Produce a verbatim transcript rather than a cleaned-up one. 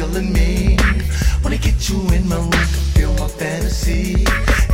killing me. Wanna get you in my room, fulfill my fantasy.